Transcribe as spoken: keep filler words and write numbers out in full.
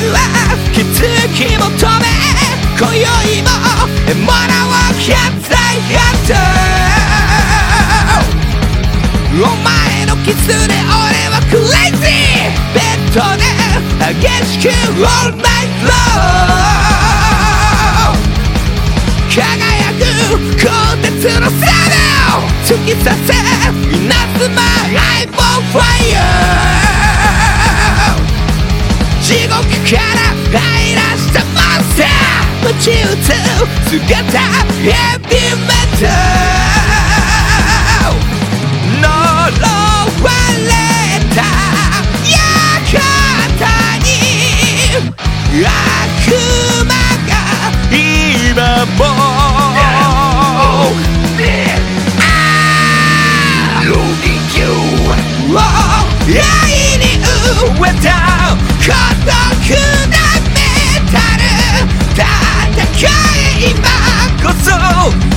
は気づき求め今宵も獲物をキャッツアイハントお前のキスで俺はクレイジーベッドで激しく All night long 輝く鋼鉄のサル突き刺せ稲妻アイボンファイヤー地獄から這い出したモンスター鞭打つ姿ヘビーメタル呪われた館に悪魔が今も愛に飢えた孤独なメタル戦え今こそ